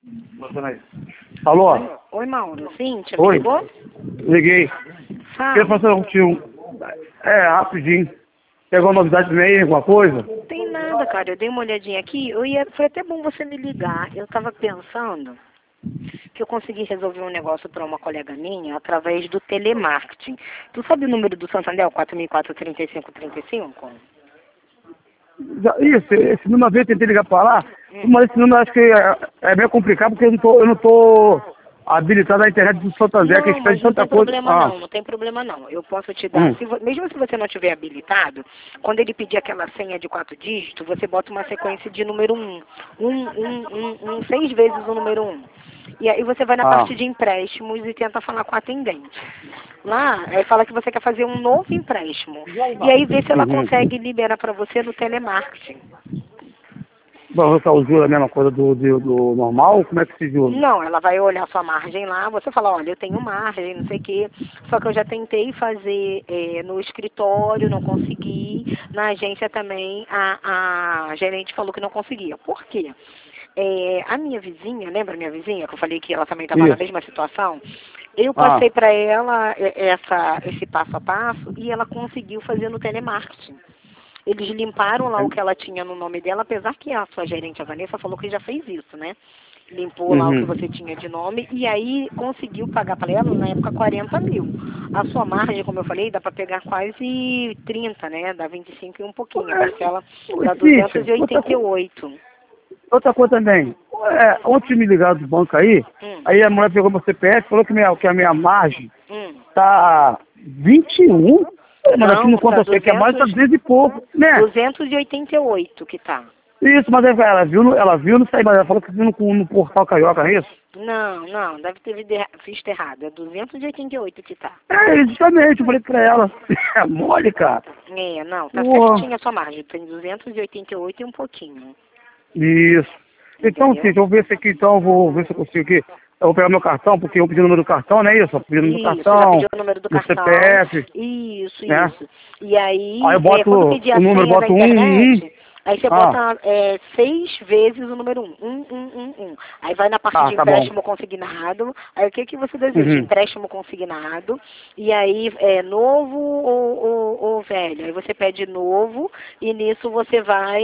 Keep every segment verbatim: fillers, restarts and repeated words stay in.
Alô? Oi, oi, Mauro. Cíntia, Oi. ligou? Liguei. Fala. Queria fazer um tio. É, rapidinho. Tem alguma novidade também aí, alguma coisa? Tem nada, cara. Eu dei uma olhadinha aqui. Eu ia... Foi até bom você me ligar. Eu tava pensando que eu consegui resolver um negócio para uma colega minha através do telemarketing. Tu sabe o número do Santander, quatro mil e quatro, trinta e cinco, trinta e cinco? Já- Isso, esse número veio, tentei ligar pra lá, Hum. mas esse número acho que é, é meio complicado porque eu não tô, eu não tô habilitado na internet do Santander, que Não, eles pedem mas não tanta tem coisa. problema Ah, não, não tem problema não. Eu posso te dar, hum. se vo- mesmo se você não tiver habilitado, quando ele pedir aquela senha de quatro dígitos, você bota uma sequência de número um. Um, um, um, um, seis vezes o número um. E aí você vai na Ah. parte de empréstimos e tenta falar com a atendente. Lá, aí fala que você quer fazer um novo empréstimo. E aí vê se ela Uhum. consegue liberar para você no telemarketing. Bom, você o juro é a mesma coisa do, do, do normal? Como é que se jura? Não, ela vai olhar sua margem lá, você fala, olha, eu tenho margem, não sei o quê, só que eu já tentei fazer é, no escritório, não consegui, na agência também, a, a gerente falou que não conseguia. Por quê? É, a minha vizinha, lembra a minha vizinha, que eu falei que ela também estava na Isso. mesma situação? Eu Ah. passei para ela é, essa, esse passo a passo e ela conseguiu fazer no telemarketing. Eles limparam lá o que ela tinha no nome dela, apesar que a sua gerente, a Vanessa, falou que já fez isso, né? Limpou lá o que Uhum. você tinha de nome e aí conseguiu pagar para ela, na época, quarenta mil. A sua margem, como eu falei, dá para pegar quase trinta, né? Dá vinte e cinco e um pouquinho. A parcela Oi, dá Cíntia, duzentos e oitenta e oito. outra coisa também. É, ontem me ligaram do banco aí, Hum, aí a mulher pegou meu C P F, falou que, minha, que a minha margem hum. tá vinte e um, mas aqui no Não, conta tá sei que a margem tá duzentos, duzentos e pouco, né? duzentos e oitenta e oito que tá. Isso, mas ela ela viu, no- ela viu, não sei, mas ela falou que viu no, no portal Carioca, não é isso? Não, não, deve ter vide- visto errado. É duzentos e oitenta e oito que tá. É, justamente, eu falei pra ela, é mole, cara. É, não, tá Porra. certinha a sua margem. Tem duzentos e oitenta e oito e um pouquinho. Isso. Então, sim, Entendeu? eu vou ver se aqui, então, eu vou ver se eu consigo aqui. Eu vou pegar meu cartão, porque eu pedi o número do cartão, não é isso? Eu pedi o número do Isso, já cartão, pediu o número do do C P cartão. F, Isso, né? isso. E aí, Aí eu é, boto quando pedir o a número, senha da boto um, um, um. internet, aí você Ah, bota é, seis vezes o número um. Um, um, um, um. Aí vai na parte ah, de tá bom. empréstimo consignado. Aí o que, que você deseja? Uhum. Empréstimo consignado. E aí, é novo ou, ou, ou velho? Aí você pede novo e nisso você vai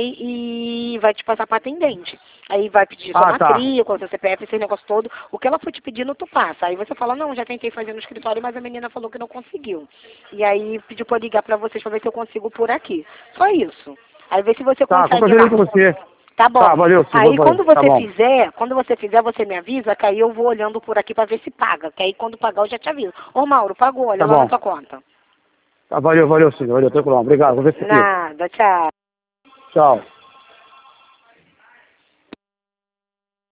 e vai te passar para atendente. Aí vai pedir sua Ah, tá. matrícula, seu C P F, esse negócio todo. O que ela for te pedindo, tu passa. Aí você fala, não, já tentei fazer no escritório, mas a menina falou que não conseguiu. E aí pediu pra eu ligar pra vocês pra ver se eu consigo por aqui. Só isso. Aí vê se você Tá, consegue compartilhei lá. com você. Tá bom. Tá, valeu, sim, Aí valeu. quando Tá você bom. fizer, quando você fizer, você me avisa, que aí eu vou olhando por aqui pra ver se paga. Que aí quando pagar eu já te aviso. Ô Mauro, pagou, olha Tá lá na bom. sua conta. Tá, valeu, valeu, sim, valeu, tranquilo. Obrigado, vou ver se aqui. Nada, tchau. Tchau.